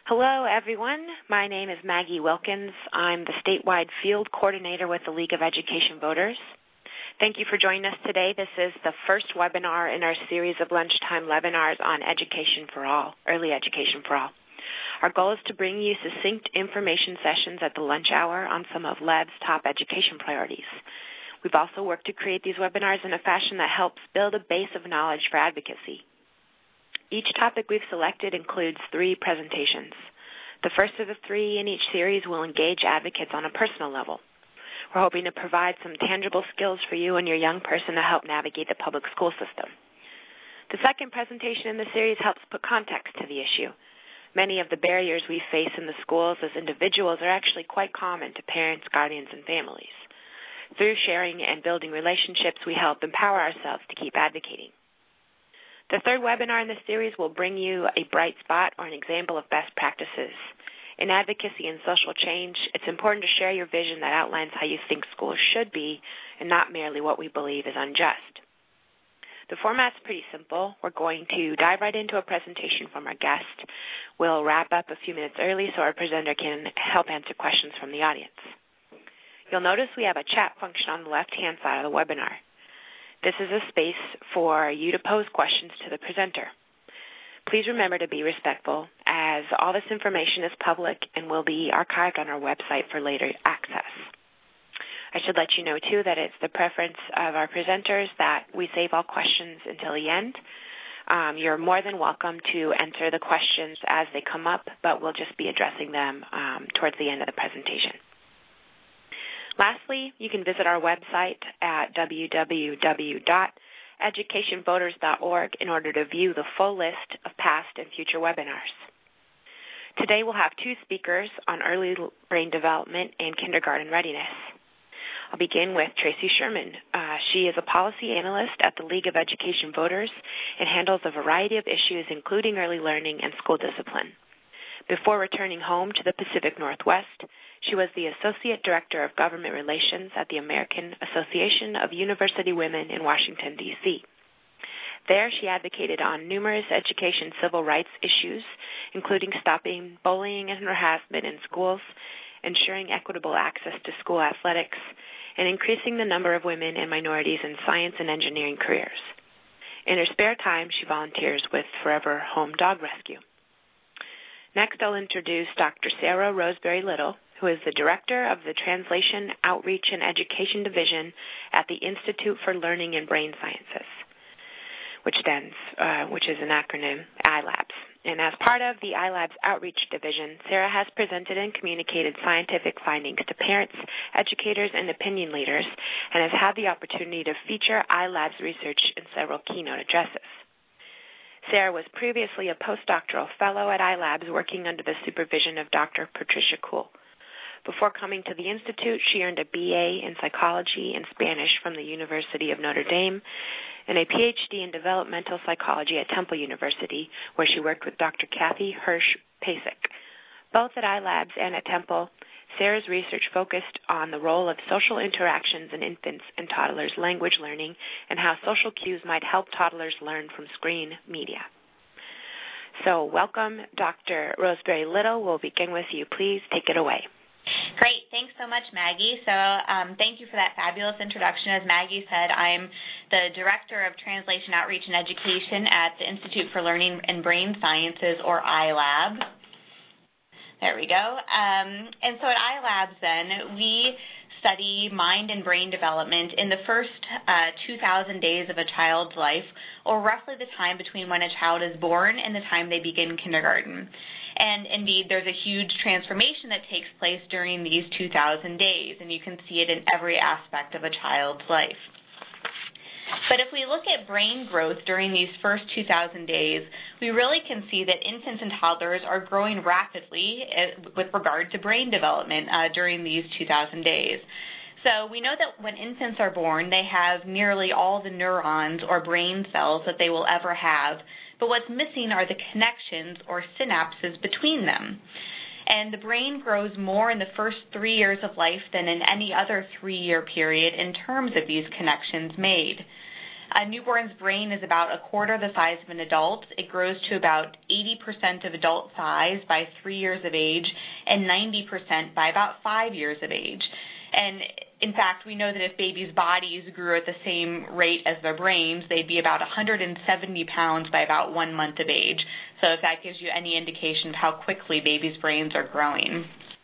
Hello, everyone. My name is Maggie Wilkins. I'm the statewide field coordinator with the League of Education Voters. Thank you for joining us today. This is the first webinar in our series of lunchtime webinars on Education for All, Early Education for All. Our goal is to bring you succinct information sessions at the lunch hour on some of LEV's top education priorities. We've also worked to create these webinars in a fashion that helps build a base of knowledge for advocacy. Each topic we've selected includes 3 presentations. The first of the 3 in each series will engage advocates on a personal level. We're hoping to provide some tangible skills for you and your young person to help navigate the public school system. The second presentation in the series helps put context to the issue. Many of the barriers we face in the schools as individuals are actually quite common to parents, guardians, and families. Through sharing and building relationships, we help empower ourselves to keep advocating. The third webinar in this series will bring you a bright spot or an example of best practices. In advocacy and social change, it's important to share your vision that outlines how you think schools should be and not merely what we believe is unjust. The format's pretty simple. We're going to dive right into a presentation from our guest. We'll wrap up a few minutes early so our presenter can help answer questions from the audience. You'll notice we have a chat function on the left-hand side of the webinar. This is a space for you to pose questions to the presenter. Please remember to be respectful, as all this information is public and will be archived on our website for later access. I should let you know, too, that it's the preference of our presenters that we save all questions until the end. You're more than welcome to enter the questions as they come up, but we'll just be addressing them towards the end of the presentation. Lastly, you can visit our website at www.educationvoters.org in order to view the full list of past and future webinars. Today we'll have 2 speakers on early brain development and kindergarten readiness. I'll begin with Tracy Sherman. She is a policy analyst at the League of Education Voters and handles a variety of issues including early learning and school discipline. Before returning home to the Pacific Northwest, she was the Associate Director of Government Relations at the American Association of University Women in Washington, D.C. There, she advocated on numerous education civil rights issues, including stopping bullying and harassment in schools, ensuring equitable access to school athletics, and increasing the number of women and minorities in science and engineering careers. In her spare time, she volunteers with Forever Home Dog Rescue. Next, I'll introduce Dr. Sarah Roseberry Little, who is the Director of the Translation, Outreach, and Education Division at the Institute for Learning and Brain Sciences, which is an acronym, ILABS. And as part of the ILABS Outreach Division, Sarah has presented and communicated scientific findings to parents, educators, and opinion leaders, and has had the opportunity to feature ILABS research in several keynote addresses. Sarah was previously a postdoctoral fellow at ILABS working under the supervision of Dr. Patricia Kuhl. Before coming to the Institute, she earned a BA in psychology and Spanish from the University of Notre Dame and a PhD in developmental psychology at Temple University, where she worked with Dr. Kathy Hirsch-Pasek. Both at ILABS and at Temple, Sarah's research focused on the role of social interactions in infants and toddlers' language learning and how social cues might help toddlers learn from screen media. So welcome, Dr. Roseberry Little. We'll begin with you. Please take it away. Great. Thanks so much, Maggie. So thank you for that fabulous introduction. As Maggie said, I'm the Director of Translation, Outreach, and Education at the Institute for Learning and Brain Sciences, or ILAB. There we go. And so at ILABS, then, we study mind and brain development in the first 2,000 days of a child's life, or roughly the time between when a child is born and the time they begin kindergarten. And indeed, there's a huge transformation that takes place during these 2,000 days, and you can see it in every aspect of a child's life. But if we look at brain growth during these first 2,000 days, we really can see that infants and toddlers are growing rapidly with regard to brain development during these 2,000 days. So we know that when infants are born, they have nearly all the neurons or brain cells that they will ever have. But what's missing are the connections or synapses between them. And the brain grows more in the first 3 years of life than in any other 3-year period in terms of these connections made. A newborn's brain is about a quarter the size of an adult. It grows to about 80% of adult size by 3 years of age and 90% by about 5 years of age. And in fact, we know that if babies' bodies grew at the same rate as their brains, they'd be about 170 pounds by about 1 month of age. So if that gives you any indication of how quickly babies' brains are growing.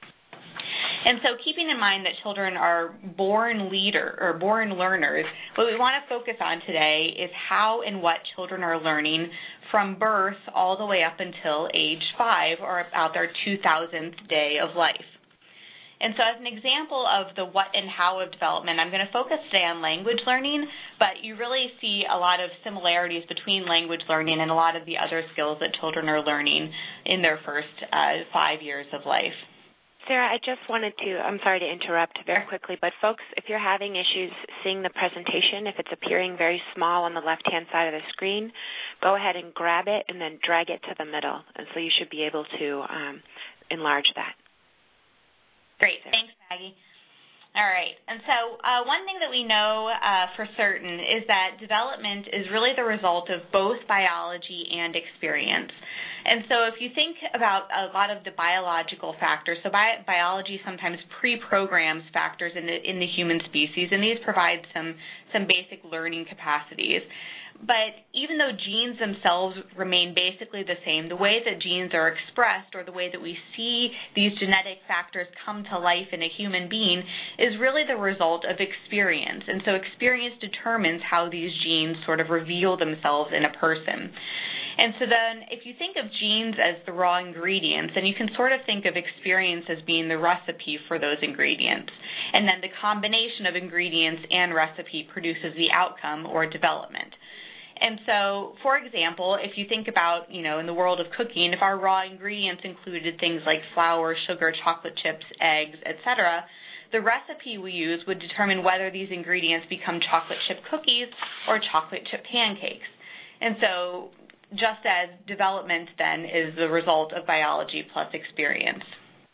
And so keeping in mind that children are born learners, what we want to focus on today is how and what children are learning from birth all the way up until age 5 or about their 2000th day of life. And so as an example of the what and how of development, I'm going to focus today on language learning, but you really see a lot of similarities between language learning and a lot of the other skills that children are learning in their first 5 years of life. Sarah, I just wanted to, I'm sorry to interrupt very quickly, but folks, if you're having issues seeing the presentation, if it's appearing very small on the left-hand side of the screen, go ahead and grab it and then drag it to the middle. And so you should be able to enlarge that. Great. Thanks, Maggie. All right. And so one thing that we know for certain is that development is really the result of both biology and experience. And so if you think about a lot of the biological factors, so biology sometimes pre-programs factors in the human species, and these provide some basic learning capacities. But even though genes themselves remain basically the same, the way that genes are expressed or the way that we see these genetic factors come to life in a human being is really the result of experience. And so experience determines how these genes sort of reveal themselves in a person. And so then if you think of genes as the raw ingredients, then you can sort of think of experience as being the recipe for those ingredients. And then the combination of ingredients and recipe produces the outcome or development. And so, for example, if you think about, in the world of cooking, if our raw ingredients included things like flour, sugar, chocolate chips, eggs, etc., the recipe we use would determine whether these ingredients become chocolate chip cookies or chocolate chip pancakes. And so, just as development then is the result of biology plus experience.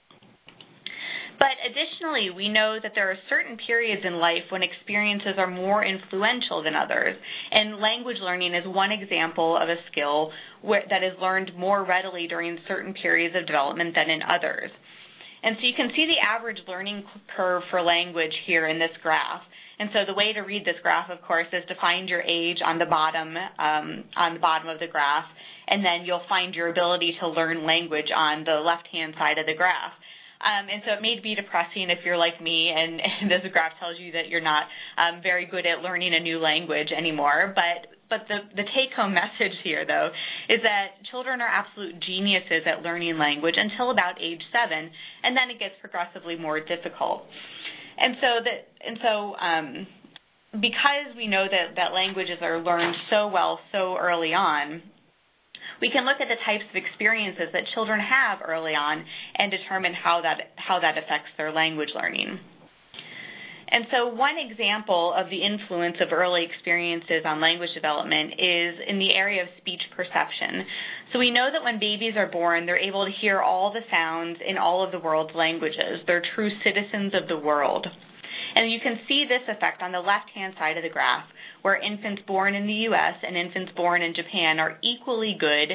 But additionally, we know that there are certain periods in life when experiences are more influential than others, and language learning is one example of a skill that is learned more readily during certain periods of development than in others. And so you can see the average learning curve for language here in this graph. And so the way to read this graph, of course, is to find your age on the bottom of the graph, and then you'll find your ability to learn language on the left-hand side of the graph. And so it may be depressing if you're like me and this graph tells you that you're not very good at learning a new language anymore. But the take-home message here, though, is that children are absolute geniuses at learning language until about age 7, and then it gets progressively more difficult. And so because we know that languages are learned so well so early on, we can look at the types of experiences that children have early on and determine how that affects their language learning. And so one example of the influence of early experiences on language development is in the area of speech perception. So we know that when babies are born, they're able to hear all the sounds in all of the world's languages. They're true citizens of the world. And you can see this effect on the left-hand side of the graph, where infants born in the U.S. and infants born in Japan are equally good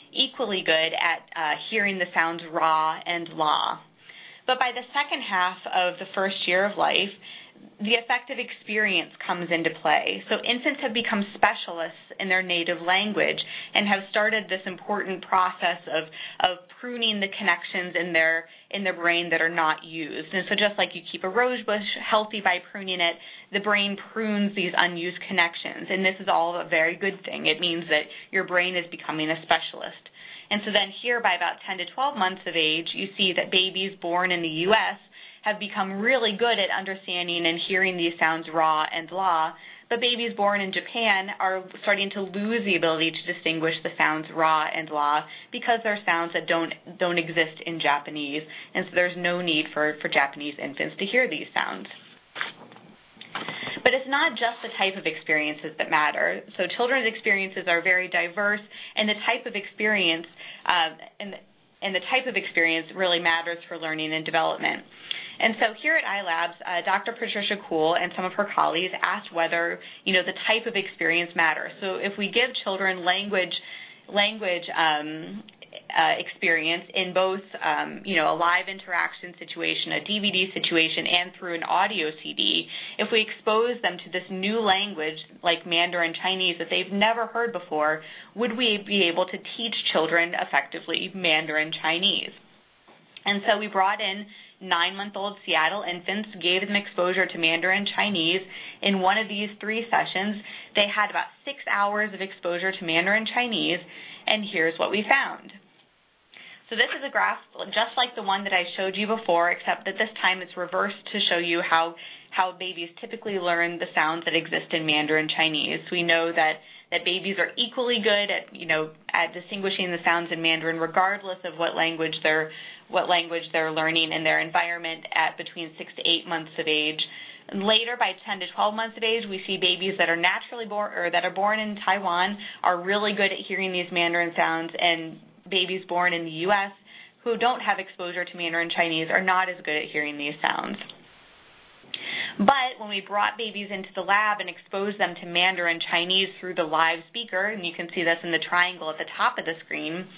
at hearing the sounds ra and la. But by the second half of the first year of life, the effect of experience comes into play. So infants have become specialists in their native language and have started this important process of pruning the connections in their brain that are not used. And so just like you keep a rose bush healthy by pruning it, the brain prunes these unused connections. And this is all a very good thing. It means that your brain is becoming a specialist. And so then here by about 10 to 12 months of age, you see that babies born in the U.S. have become really good at understanding and hearing these sounds ra and la, but babies born in Japan are starting to lose the ability to distinguish the sounds ra and la because they're sounds that don't exist in Japanese, and so there's no need for Japanese infants to hear these sounds. But it's not just the type of experiences that matter. So children's experiences are very diverse, and the type of experience really matters for learning and development. And so here at iLabs, Dr. Patricia Kuhl and some of her colleagues asked whether, the type of experience matters. So if we give children language experience in both, a live interaction situation, a DVD situation, and through an audio CD, if we expose them to this new language like Mandarin Chinese that they've never heard before, would we be able to teach children effectively Mandarin Chinese? And so we brought in 9-month-old Seattle infants, gave them exposure to Mandarin Chinese. In one of these 3 sessions, they had about 6 hours of exposure to Mandarin Chinese, and here's what we found. So this is a graph just like the one that I showed you before, except that this time it's reversed to show you how babies typically learn the sounds that exist in Mandarin Chinese. We know that babies are equally good at distinguishing the sounds in Mandarin regardless of what language they're learning in their environment at between 6 to 8 months of age. And later, by 10 to 12 months of age, we see babies that are naturally born or that are born in Taiwan are really good at hearing these Mandarin sounds, and babies born in the U.S. who don't have exposure to Mandarin Chinese are not as good at hearing these sounds. But when we brought babies into the lab and exposed them to Mandarin Chinese through the live speaker, and you can see this in the triangle at the top of the screen,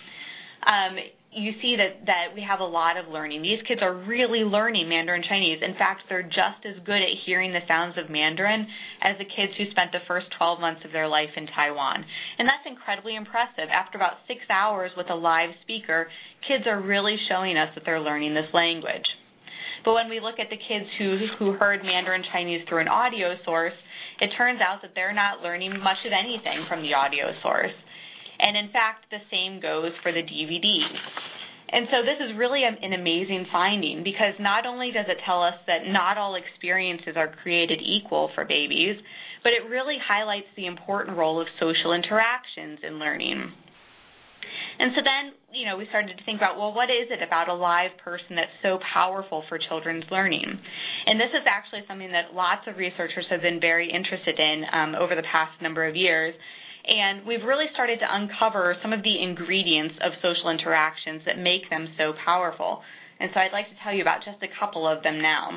you see that we have a lot of learning. These kids are really learning Mandarin Chinese. In fact, they're just as good at hearing the sounds of Mandarin as the kids who spent the first 12 months of their life in Taiwan. And that's incredibly impressive. After about 6 hours with a live speaker, kids are really showing us that they're learning this language. But when we look at the kids who heard Mandarin Chinese through an audio source, it turns out that they're not learning much of anything from the audio source. And in fact, the same goes for the DVDs. And so this is really an amazing finding, because not only does it tell us that not all experiences are created equal for babies, but it really highlights the important role of social interactions in learning. And so then, we started to think about, well, what is it about a live person that's so powerful for children's learning? And this is actually something that lots of researchers have been very interested in over the past number of years. And we've really started to uncover some of the ingredients of social interactions that make them so powerful. And so I'd like to tell you about just a couple of them now.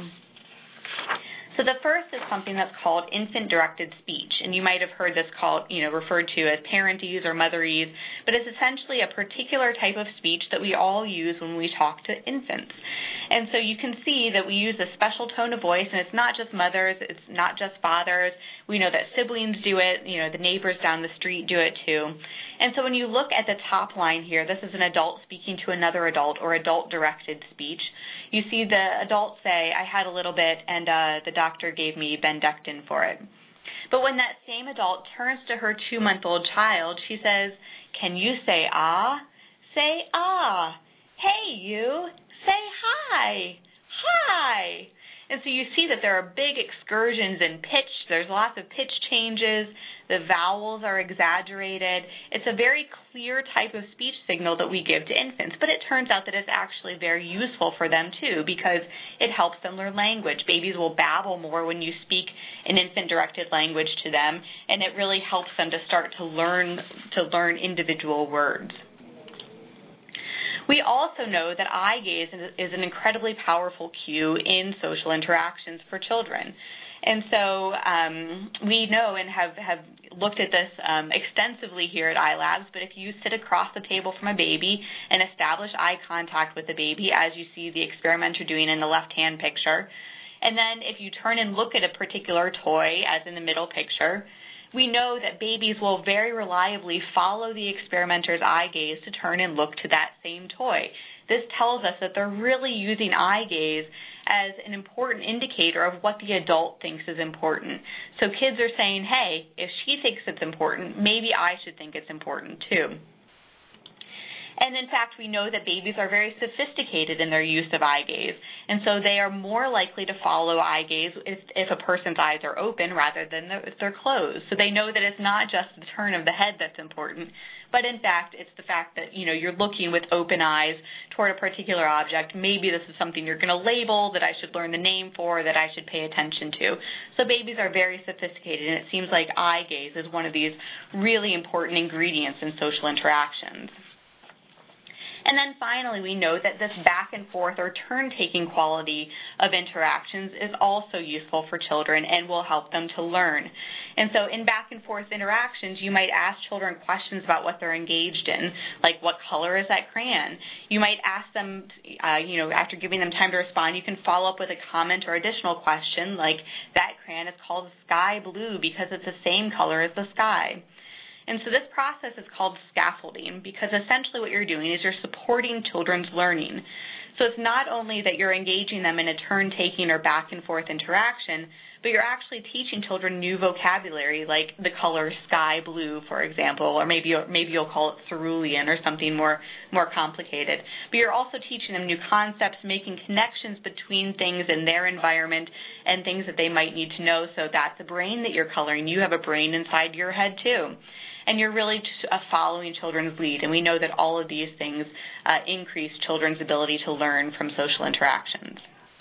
So the first is something that's called infant-directed speech, and you might have heard this called, referred to as parentese or motherese, but it's essentially a particular type of speech that we all use when we talk to infants. And so you can see that we use a special tone of voice, and it's not just mothers, it's not just fathers. We know that siblings do it, the neighbors down the street do it too. And so when you look at the top line here, this is an adult speaking to another adult, or adult-directed speech. You see the adult say, I had a little bit, and the doctor gave me Bendectin for it. But when that same adult turns to her 2-month-old child, she says, can you say ah? Say ah. Hey, you. Say hi. Hi. And so you see that there are big excursions in pitch. There's lots of pitch changes. The vowels are exaggerated. It's a very clear type of speech signal that we give to infants, but it turns out that it's actually very useful for them too, because it helps them learn language. Babies will babble more when you speak an infant-directed language to them, and it really helps them to start to learn individual words. We also know that eye gaze is an incredibly powerful cue in social interactions for children. And so we know and have looked at this extensively here at iLabs, but if you sit across the table from a baby and establish eye contact with the baby, as you see the experimenter doing in the left-hand picture, and then if you turn and look at a particular toy, as in the middle picture, we know that babies will very reliably follow the experimenter's eye gaze to turn and look to that same toy. This tells us that they're really using eye gaze as an important indicator of what the adult thinks is important. So kids are saying, hey, if she thinks it's important, maybe I should think it's important too. And in fact, we know that babies are very sophisticated in their use of eye gaze, and so they are more likely to follow eye gaze if a person's eyes are open rather than if they're closed. So they know that it's not just the turn of the head that's important, but in fact, it's the fact that, you're looking with open eyes toward a particular object. Maybe this is something you're going to label, that I should learn the name for, that I should pay attention to. So babies are very sophisticated, and it seems like eye gaze is one of these really important ingredients in social interactions. And then finally, we know that this back and forth or turn-taking quality of interactions is also useful for children and will help them to learn. And so in back and forth interactions, you might ask children questions about what they're engaged in, like what color is that crayon? You might ask them, after giving them time to respond, you can follow up with a comment or additional question like, that crayon is called sky blue because it's the same color as the sky. And so this process is called scaffolding because essentially what you're doing is you're supporting children's learning. So it's not only that you're engaging them in a turn-taking or back-and-forth interaction, but you're actually teaching children new vocabulary like the color sky blue, for example, or maybe you'll call it cerulean or something more complicated. But you're also teaching them new concepts, making connections between things in their environment and things that they might need to know. So that's a brain that you're coloring. You have a brain inside your head too. And you're really following children's lead. And we know that all of these things increase children's ability to learn from social interactions.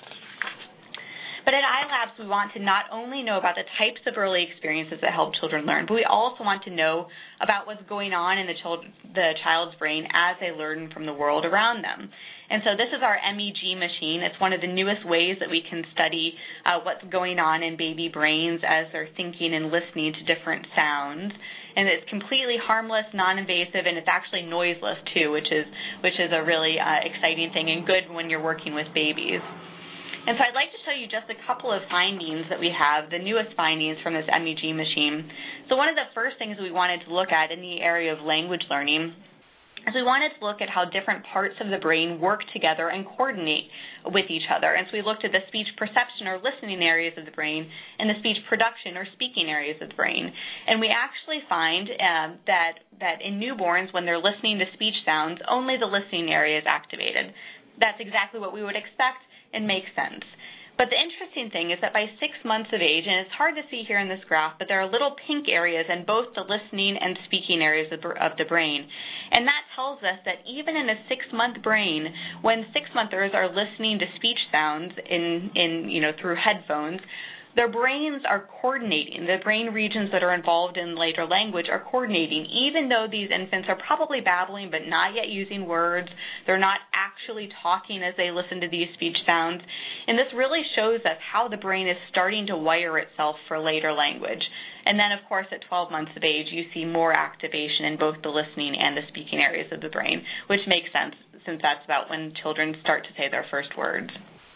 But at iLabs, we want to not only know about the types of early experiences that help children learn, but we also want to know about what's going on in the child's brain as they learn from the world around them. And so this is our MEG machine. It's one of the newest ways that we can study what's going on in baby brains as they're thinking and listening to different sounds. And it's completely harmless, non-invasive, and it's actually noiseless too, which is a really exciting thing and good when you're working with babies. And so I'd like to show you just a couple of findings that we have, the newest findings from this MEG machine. So one of the first things we wanted to look at in the area of language learning is we wanted to look at how different parts of the brain work together and coordinate with each other. And so we looked at the speech perception or listening areas of the brain and the speech production or speaking areas of the brain. And we actually find that in newborns, when they're listening to speech sounds, only the listening area is activated. That's exactly what we would expect and makes sense. But the interesting thing is that by 6 months of age, and it's hard to see here in this graph, but there are little pink areas in both the listening and speaking areas of the brain. And that tells us that even in a 6-month brain, when 6-monthers are listening to speech sounds through headphones, their brains are coordinating. The brain regions that are involved in later language are coordinating, even though these infants are probably babbling but not yet using words. They're not actually talking as they listen to these speech sounds. And this really shows us how the brain is starting to wire itself for later language. And then, of course, at 12 months of age, you see more activation in both the listening and the speaking areas of the brain, which makes sense since that's about when children start to say their first words.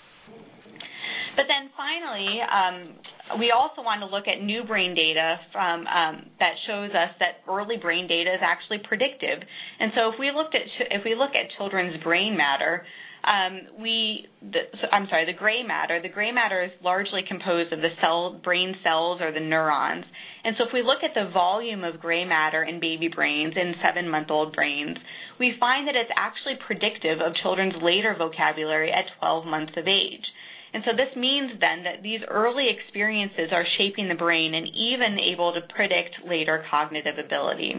But then finally, we also want to look at new brain data from that shows us that early brain data is actually predictive. And so if we look at children's brain matter, the gray matter is largely composed of the brain cells or the neurons. And so if we look at the volume of gray matter in baby brains, in 7-month-old brains, we find that it's actually predictive of children's later vocabulary at 12 months of age. And so this means then that these early experiences are shaping the brain and even able to predict later cognitive ability.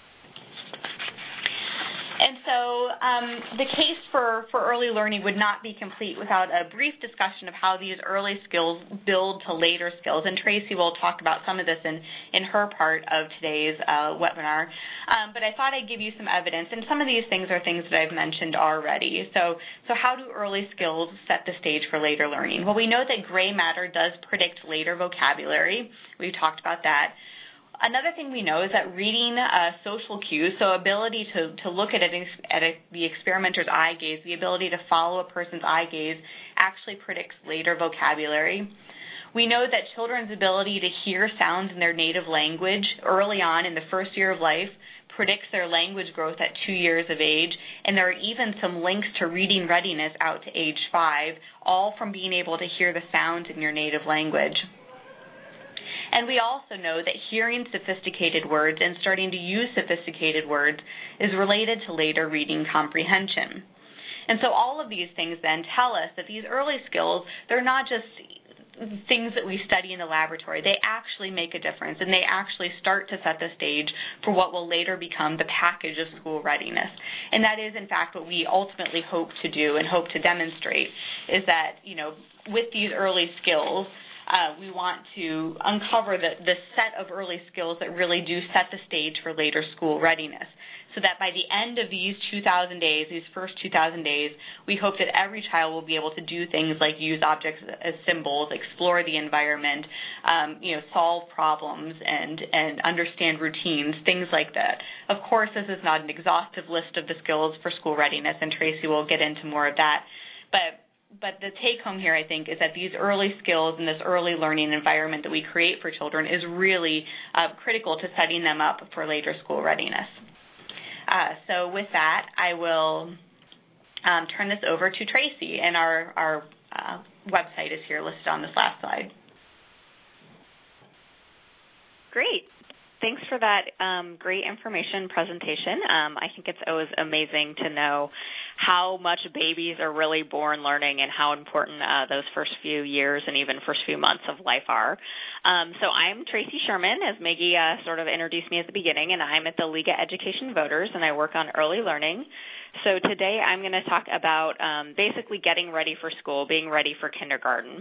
And so the case for early learning would not be complete without a brief discussion of how these early skills build to later skills. And Tracy will talk about some of this in her part of today's webinar. But I thought I'd give you some evidence. And some of these things are things that I've mentioned already. So how do early skills set the stage for later learning? Well, we know that gray matter does predict later vocabulary. We've talked about that. Another thing we know is that reading social cues, so ability to look at the experimenter's eye gaze, the ability to follow a person's eye gaze, actually predicts later vocabulary. We know that children's ability to hear sounds in their native language early on in the first year of life predicts their language growth at 2 years of age, and there are even some links to reading readiness out to age 5, all from being able to hear the sounds in your native language. And we also know that hearing sophisticated words and starting to use sophisticated words is related to later reading comprehension. And so all of these things then tell us that these early skills, they're not just things that we study in the laboratory. They actually make a difference, and they actually start to set the stage for what will later become the package of school readiness. And that is, in fact, what we ultimately hope to do and hope to demonstrate is that, with these early skills, we want to uncover the set of early skills that really do set the stage for later school readiness. So that by the end of these 2,000 days, these first 2,000 days, we hope that every child will be able to do things like use objects as symbols, explore the environment, solve problems, and understand routines, things like that. Of course, this is not an exhaustive list of the skills for school readiness, and Tracy will get into more of that. But the take-home here, I think, is that these early skills and this early learning environment that we create for children is really critical to setting them up for later school readiness. So with that, I will turn this over to Tracy, and our website is here listed on this last slide. Great. Thanks for that great information presentation. I think it's always amazing to know how much babies are really born learning and how important those first few years and even first few months of life are. So I'm Tracy Sherman, as Maggie sort of introduced me at the beginning, and I'm at the League of Education Voters, and I work on early learning. So today I'm going to talk about basically getting ready for school, being ready for kindergarten,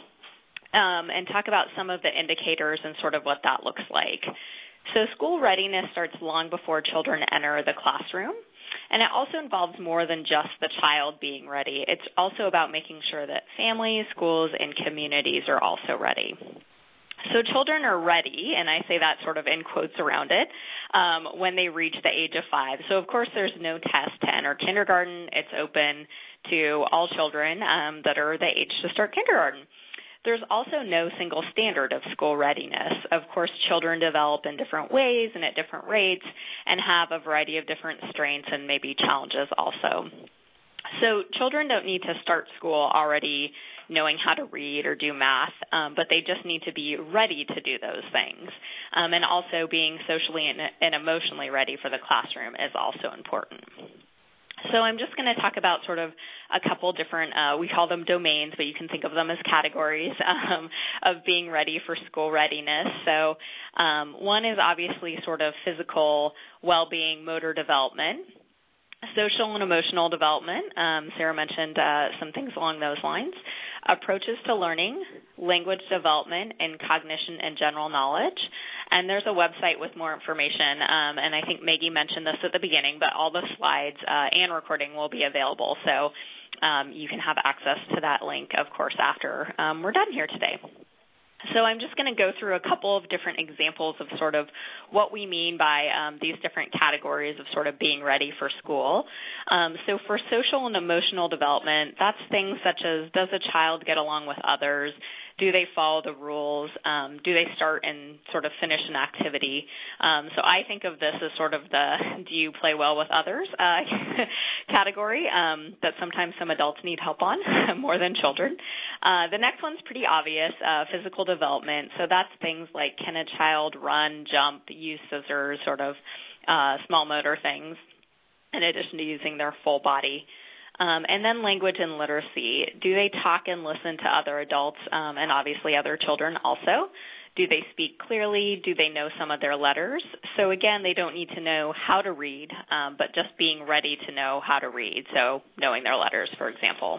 and talk about some of the indicators and sort of what that looks like. So school readiness starts long before children enter the classroom, and it also involves more than just the child being ready. It's also about making sure that families, schools, and communities are also ready. So children are ready, and I say that sort of in quotes around it, when they reach the age of 5. So, of course, there's no test to enter kindergarten. It's open to all children that are the age to start kindergarten. There's also no single standard of school readiness. Of course, children develop in different ways and at different rates and have a variety of different strengths and maybe challenges also. So children don't need to start school already knowing how to read or do math, but they just need to be ready to do those things. And also being socially and emotionally ready for the classroom is also important. So I'm just going to talk about sort of a couple different, we call them domains, but you can think of them as categories of being ready for school readiness. So one is obviously sort of physical well-being, motor development. Social and emotional development, Sarah mentioned some things along those lines. Approaches to learning, language development, and cognition and general knowledge. And there's a website with more information, and I think Maggie mentioned this at the beginning, but all the slides and recording will be available. So you can have access to that link, of course, after we're done here today. So I'm just going to go through a couple of different examples of sort of what we mean by these different categories of sort of being ready for school. So for social and emotional development, that's things such as, does a child get along with others? Do they follow the rules? Do they start and sort of finish an activity? So I think of this as sort of the do you play well with others category that sometimes some adults need help on more than children. The next one's pretty obvious, physical development. So that's things like, can a child run, jump, use scissors, sort of small motor things, in addition to using their full body. And then language and literacy. Do they talk and listen to other adults and obviously other children also? Do they speak clearly? Do they know some of their letters? So again, they don't need to know how to read, but just being ready to know how to read, so knowing their letters, for example.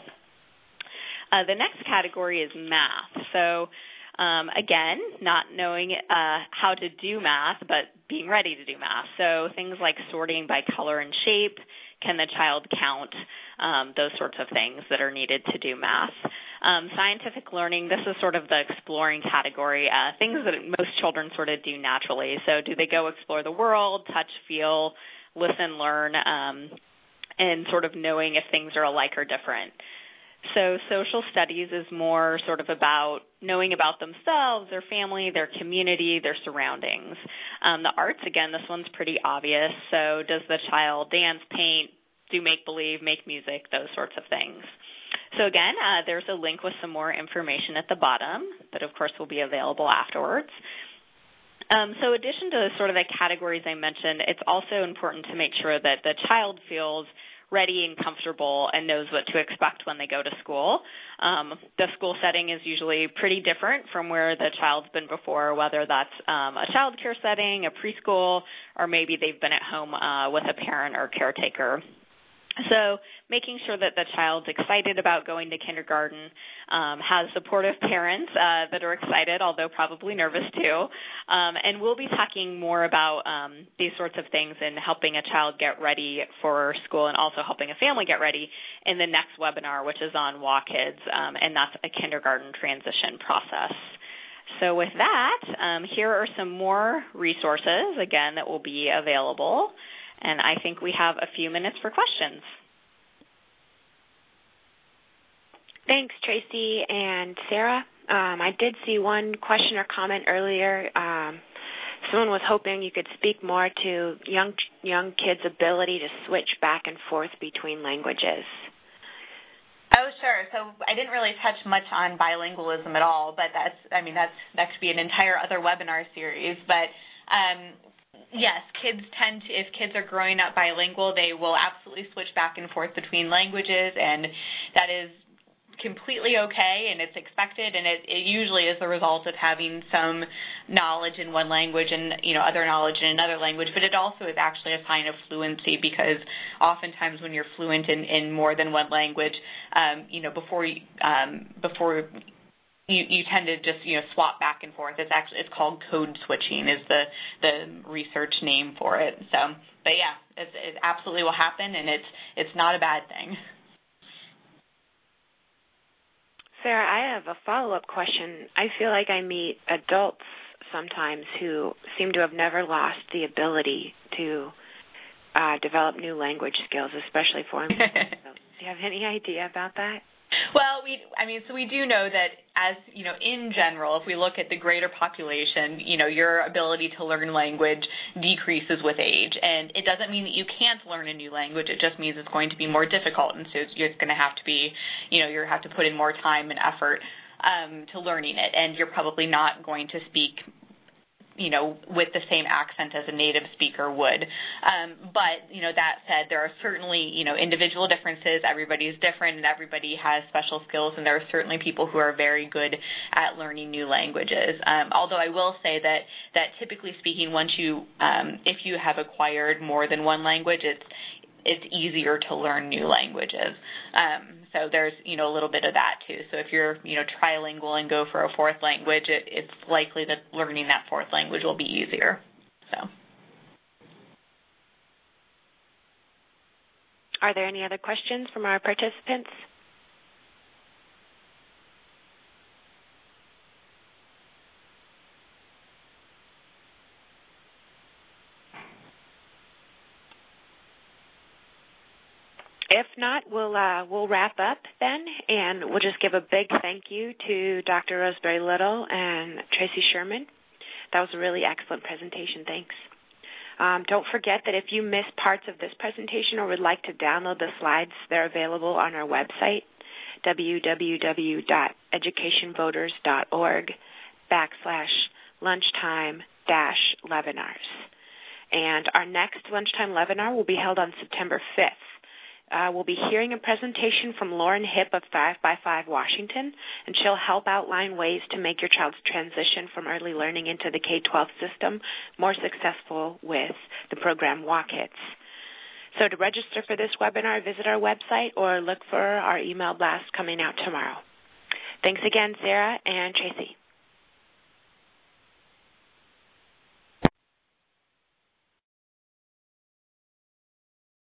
The next category is math. So again, not knowing how to do math, but being ready to do math. So things like sorting by color and shape. Can the child count? Those sorts of things that are needed to do math. Scientific learning, this is sort of the exploring category, things that most children sort of do naturally. So do they go explore the world, touch, feel, listen, learn, and sort of knowing if things are alike or different. So social studies is more sort of about knowing about themselves, their family, their community, their surroundings. The arts, again, this one's pretty obvious. So does the child dance, paint, do make-believe, make music, those sorts of things. So again, there's a link with some more information at the bottom that, of course, will be available afterwards. So in addition to sort of the categories I mentioned, it's also important to make sure that the child feels ready and comfortable and knows what to expect when they go to school. The school setting is usually pretty different from where the child's been before, whether that's a child care setting, a preschool, or maybe they've been at home with a parent or caretaker. So making sure that the child's excited about going to kindergarten, has supportive parents that are excited, although probably nervous too. And we'll be talking more about these sorts of things and helping a child get ready for school and also helping a family get ready in the next webinar, which is on WAKids, and that's a kindergarten transition process. So with that, here are some more resources, again, that will be available. And I think we have a few minutes for questions. Thanks, Tracy and Sarah. I did see one question or comment earlier. Someone was hoping you could speak more to young kids' ability to switch back and forth between languages. Oh, sure. So I didn't really touch much on bilingualism at all, but that could be an entire other webinar series. But yes, if kids are growing up bilingual, they will absolutely switch back and forth between languages, and that is completely okay, and it's expected, and it usually is the result of having some knowledge in one language and other knowledge in another language. But it also is actually a sign of fluency, because oftentimes when you're fluent in more than one language, before you tend to just swap back and forth. It's called code switching is the research name for it. So, but yeah, it absolutely will happen, and it's not a bad thing. Sarah, I have a follow-up question. I feel like I meet adults sometimes who seem to have never lost the ability to develop new language skills, especially foreign languages. Do you have any idea about that? Well, we do know that as, in general, if we look at the greater population, your ability to learn language decreases with age. And it doesn't mean that you can't learn a new language. It just means it's going to be more difficult. And so you're going to have to be, you have to put in more time and effort to learning it. And you're probably not going to speak with the same accent as a native speaker would. But, that said, there are certainly, individual differences. Everybody's different, and everybody has special skills, and there are certainly people who are very good at learning new languages. Although I will say that typically speaking, once if you have acquired more than one language, it's easier to learn new languages. So there's, a little bit of that too. So if you're, trilingual and go for a fourth language, it's likely that learning that fourth language will be easier. So. Are there any other questions from our participants? If not, we'll wrap up then, and we'll just give a big thank you to Dr. Rosemary Little and Tracy Sherman. That was a really excellent presentation. Thanks. Don't forget that if you missed parts of this presentation or would like to download the slides, they're available on our website, www.educationvoters.org/lunchtime-webinars. And our next lunchtime webinar will be held on September 5th. We'll be hearing a presentation from Lauren Hipp of 5x5 Washington, and she'll help outline ways to make your child's transition from early learning into the K-12 system more successful with the program WAKids. So to register for this webinar, visit our website or look for our email blast coming out tomorrow. Thanks again, Sarah and Tracy.